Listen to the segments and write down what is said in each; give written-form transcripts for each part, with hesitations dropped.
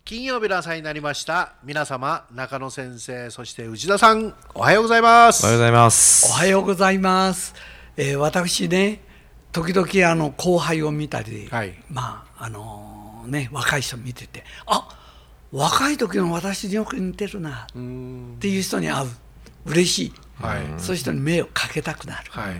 金曜日の朝になりました。皆様、中野先生、そして内田さん、おはようございます。 おはようございます。 おはようございます。私ね、時々後輩を見たり、 はい、 若い人見てて、若い時の私によく似てるなっていう人に会う。嬉しい。 はい、 そういう人に目をかけたくなる。 はい、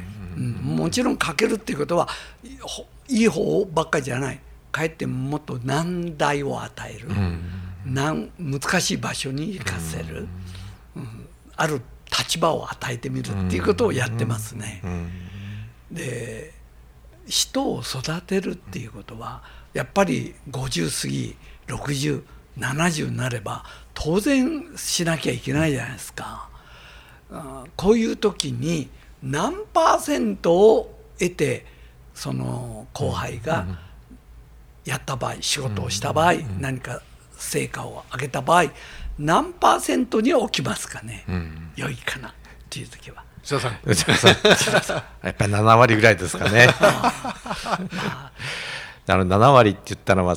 もちろんかけるっていうことはいい方ばっかりじゃない。かえってもっと難題を与える、難しい場所に行かせる、ある立場を与えてみるっていうことをやってますね。で、人を育てるっていうことはやっぱり50過ぎ60、70になれば当然しなきゃいけないじゃないですか。こういう時に何%を得てその後輩がやった場合、仕事をした場合、何か成果を上げた場合、何%に置きますかね、良いかなっていう時は。 内田さんやっぱり7割ぐらいですかね。7割って言ったのは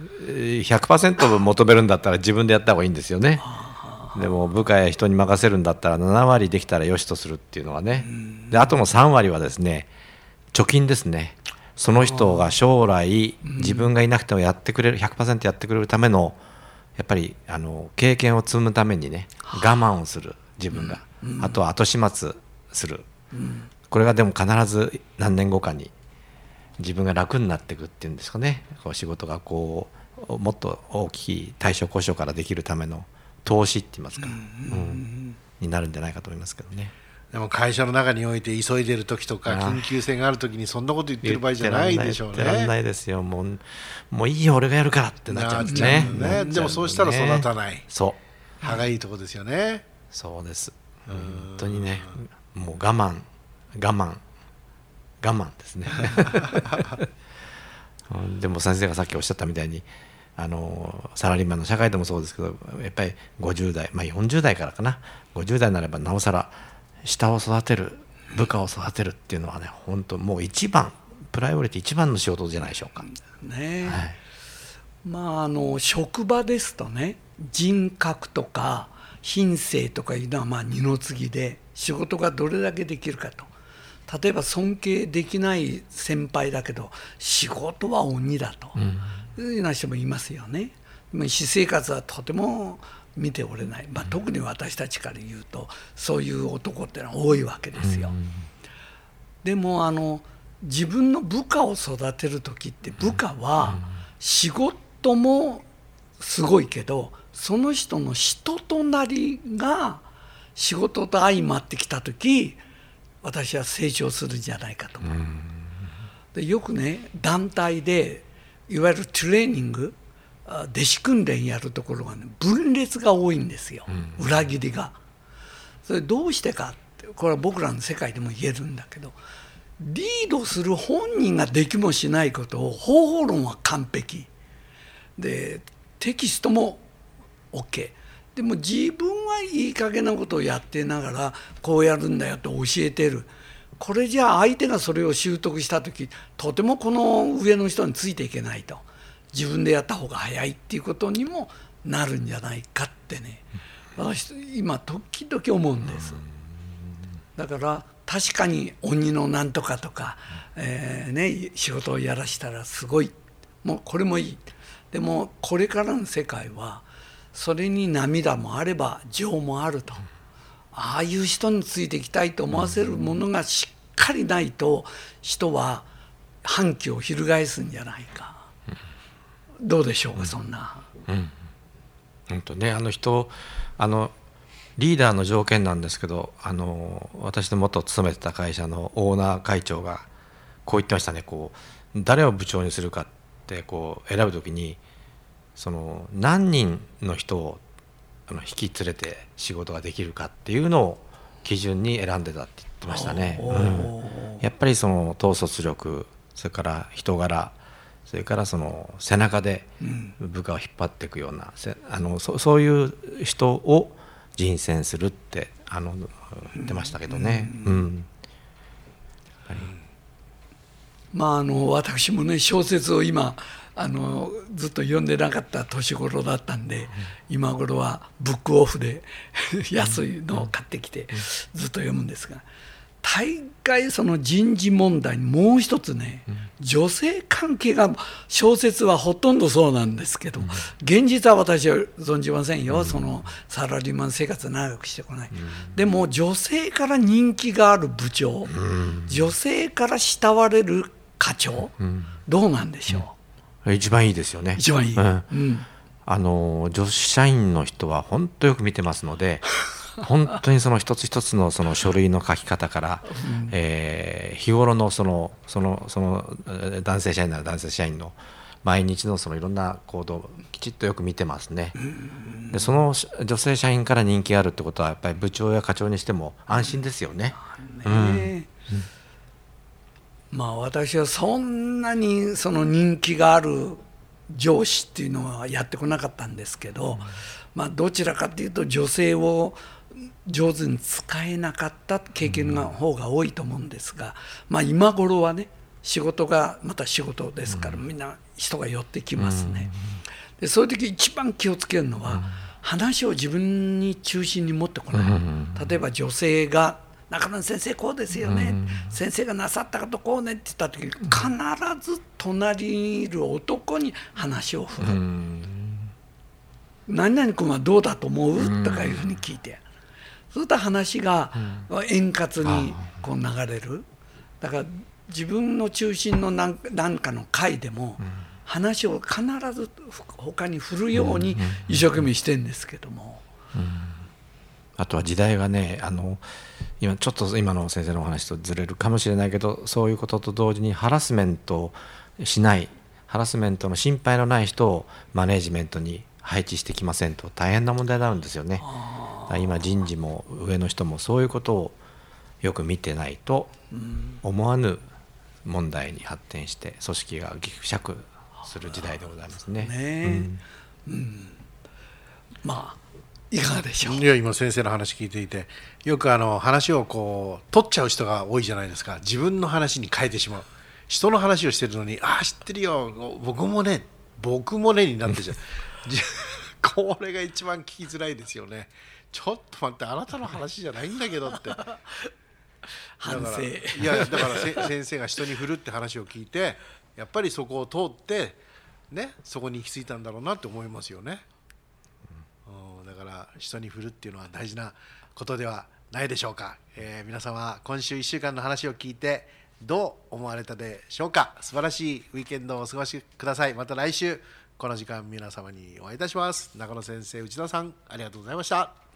100% 求めるんだったら自分でやった方がいいんですよね。でも部下や人に任せるんだったら7割できたらよしとするっていうのはね。であとの3割はですね、貯金ですね。その人が将来自分がいなくてもやってくれる 100% やってくれるためのやっぱり経験を積むためにね、我慢をする自分が、あとは後始末する、これがでも必ず何年後かに自分が楽になっていくっていうんですかね。仕事がもっと大きい大所小所からできるための投資って言いますか、になるんじゃないかと思いますけどね。 でも会社の中において急いでる時とか緊急性がある時にそんなこと言ってる場合じゃないでしょうね。 言ってらんないですよ。もういいよ俺がやるからってなっちゃうんですね。 でもそうしたら育たない。 そう歯がいいとこですよね。 そうです。本当にね、もう我慢ですね。でも先生がさっきおっしゃったみたいにサラリーマンの社会でもそうですけど、やっぱり50代、40代からかな、50代になればなおさら下を育てる、部下を育てるっていうのはね、本当もう一番プライオリティ一番の仕事じゃないでしょうかね。 職場ですとね、人格とか品性とかいうのは二の次で、仕事がどれだけできるかと。例えば尊敬できない先輩だけど仕事は鬼だというような人もいますよね。私生活はとても見ておれない、特に私たちから言うとそういう男ってのは多いわけですよ。でも自分の部下を育てる時って、部下は仕事もすごいけどその人の人となりが仕事と相まってきた時、私は成長するんじゃないかと思う。でよくね、団体でいわゆるトレーニング、弟子訓練やるところがね、分裂が多いんですよ、裏切りが。それどうしてかって、これは僕らの世界でも言えるんだけど、リードする本人ができもしないことを、方法論は完璧でテキストも OK でも自分はいい加減なことをやってながらこうやるんだよと教えてる。これじゃあ相手がそれを習得した時、とてもこの上の人についていけないと、自分でやった方が早いっていうことにもなるんじゃないかってね、私今時々思うんです。だから確かに鬼のなんとかとか、仕事をやらしたらすごい、もうこれもいい。でもこれからの世界はそれに涙もあれば情もあると、ああいう人についていきたいと思わせるものがしっかりないと、人は反旗を翻すんじゃないか。どうでしょうか、そんな。 本当ね、リーダーの条件なんですけど、私の元勤めてた会社のオーナー会長がこう言ってましたね。誰を部長にするかって選ぶときに、何人の人を引き連れて仕事ができるかっていうのを基準に選んでたって言ってましたね。やっぱり統率力、それから人柄、それから背中で部下を引っ張っていくような、そういう人を人選するって言ってましたけどね。私もね、小説を今ずっと読んでなかった年頃だったんで、今頃はブックオフで安いのを買ってきてずっと読むんですが、大概その人事問題にもう一つね、女性関係が、小説はほとんどそうなんですけど、現実は私は存じませんよ、そのサラリーマン生活長くしてこない、でも女性から人気がある部長、女性から慕われる課長、どうなんでしょう。 一番いいですよね。 一番いい、 女子社員の人は本当よく見てますので本当にその一つ一つのその書類の書き方から、日頃のその男性社員なら男性社員の毎日のそのいろんな行動をきちっとよく見てますね。でその女性社員から人気があるってことはやっぱり部長や課長にしても安心ですよね。 まあ私はそんなにその人気がある上司っていうのはやってこなかったんですけど、まあどちらかというと女性を上手に使えなかった経験の方が多いと思うんですが、まあ今頃はね、仕事がまた仕事ですから、みんな人が寄ってきますね。でそういう時一番気をつけるのは、話を自分に中心に持ってこない。例えば女性が中野先生こうですよね、先生がなさったことこうねって言った時に、必ず隣にいる男に話を振る。何々君はどうだと思うとかいうふうに聞いて、そういった話が円滑にこう流れる。だから自分の中心の何かの会でも話を必ず他に振るように一生懸命してるんですけども、 あとは時代がね、今ちょっと今の先生のお話とずれるかもしれないけど、そういうことと同時にハラスメントしない、ハラスメントの心配のない人をマネージメントに配置してきませんと大変な問題になるんですよね。今人事も上の人もそういうことをよく見てないと思わぬ問題に発展して組織がぎくしゃくする時代でございますね。 まあいかがでしょう。 いや今先生の話聞いていて、よく話をこう取っちゃう人が多いじゃないですか。自分の話に変えてしまう。人の話をしてるのに、ああ知ってるよ、僕もねになってじゃうこれが一番聞きづらいですよね。ちょっと待って、あなたの話じゃないんだけどって反省。 いやだから先生が人に振るって話を聞いて、やっぱりそこを通ってね、そこに行き着いたんだろうなって思いますよね。だから人に振るっていうのは大事なことではないでしょうか。皆様今週1週間の話を聞いてどう思われたでしょうか。素晴らしいウィーケンドをお過ごしください。また来週この時間皆様にお会いいたします。中野先生、内田さん、ありがとうございました。